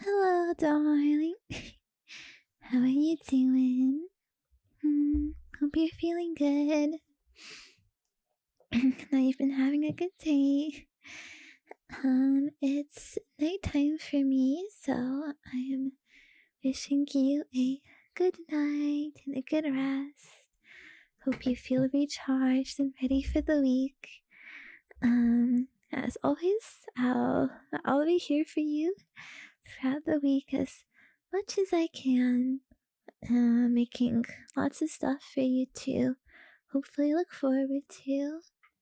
Hello, darling. How are you doing? Hope you're feeling good. Now you've been having a good day. It's nighttime for me, so I am wishing you a good night and a good rest. Hope you feel recharged and ready for the week. As always, I'll be here for you throughout the week as much as I can, making lots of stuff for you to hopefully look forward to.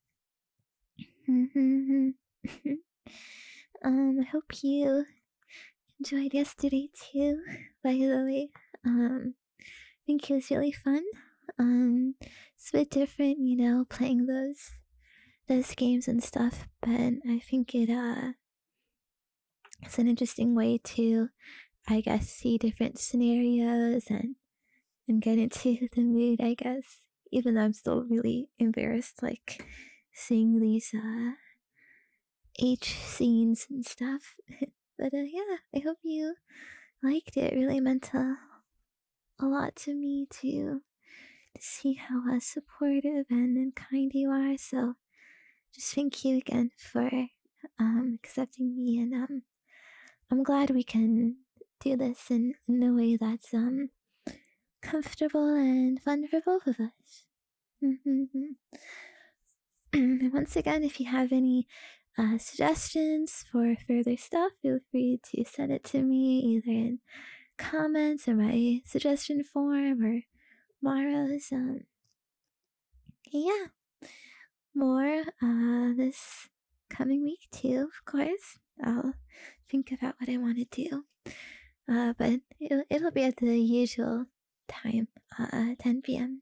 I hope you enjoyed yesterday too, by the way. I think it was really fun. It's a bit different, playing those games and stuff, but I think it's an interesting way to, I guess, see different scenarios and get into the mood, I guess. Even though I'm still really embarrassed, like seeing these H scenes and stuff. But yeah, I hope you liked it. It really meant a lot to me to see how supportive and kind you are. So just thank you again for accepting me, and I'm glad we can do this in a way that's comfortable and fun for both of us. And once again, if you have any suggestions for further stuff, feel free to send it to me either in comments or my suggestion form or Mara's. Yeah, more this coming week too, of course. I'll think about what I want to do. But it'll be at the usual time, 10 p.m.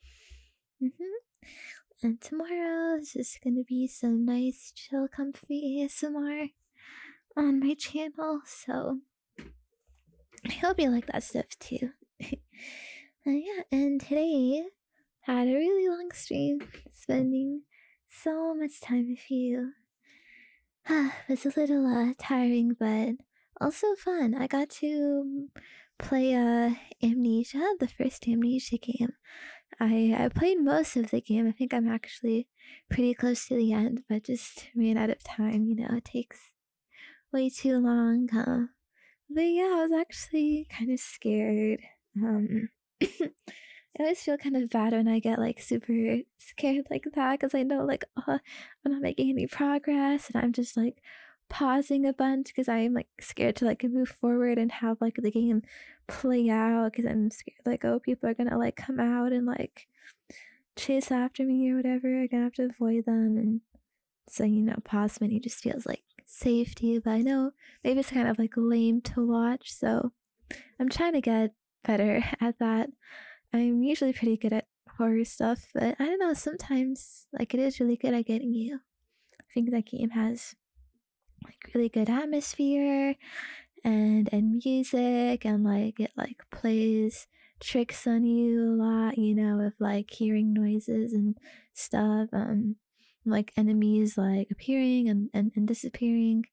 And tomorrow is just gonna be some nice, chill, comfy ASMR on my channel, so I hope you like that stuff too. Yeah, and today had a really long stream, spending so much time with you. It was a little tiring, but also fun. I got to play Amnesia, the first Amnesia game. I played most of the game. I think I'm actually pretty close to the end, but just ran out of time. It takes way too long. But yeah, I was actually kind of scared. I always feel kind of bad when I get like super scared like that, because I know like I'm not making any progress, and I'm just like pausing a bunch because I'm like scared to like move forward and have like the game play out, because I'm scared like, oh, people are gonna like come out and like chase after me or whatever. I'm gonna have to avoid them, and so pause menu just feels like safety. But I know maybe it's kind of like lame to watch, so I'm trying to get better at that. I'm usually pretty good at horror stuff, but I don't know, sometimes like it is really good at getting you. I think that game has like really good atmosphere and music, and like it like plays tricks on you a lot, with like hearing noises and stuff, like enemies like appearing and disappearing.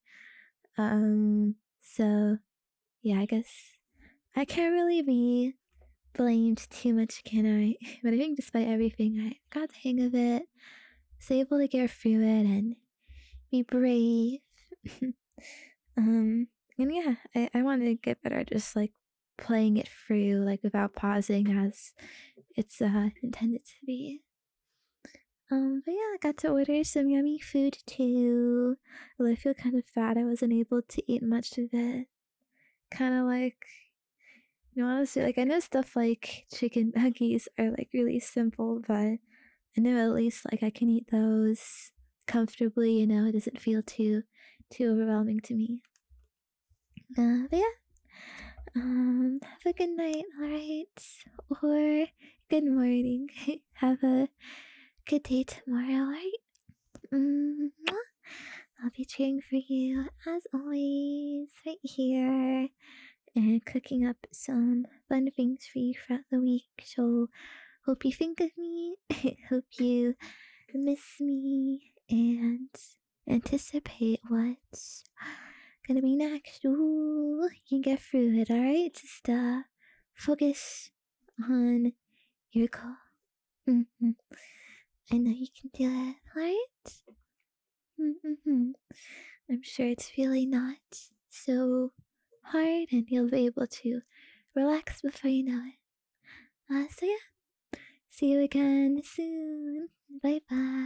So yeah, I guess I can't really be blamed too much, can I? But I think despite everything, I got the hang of it, was able to get through it and be brave. And yeah, I want to get better at just like playing it through, like without pausing, as it's intended to be. But yeah, I got to order some yummy food too. Although I feel kind of bad I wasn't able to eat much of it. Kind of like, honestly, like I know stuff like chicken nuggies are like really simple, but I know at least like I can eat those comfortably. It doesn't feel too overwhelming to me. But yeah, have a good night, alright? Or good morning. Have a good day tomorrow, alright? I'll be cheering for you as always, right here, and cooking up some fun things for you throughout the week. So hope you think of me, hope you miss me, and anticipate what's gonna be next. Ooh. You can get through it, alright? Just, focus on your goal. Mm-hmm. I know you can do it, alright? Mm-hmm. I'm sure it's really not so hard and you'll be able to relax before you know it. So yeah, see you again soon. Bye bye.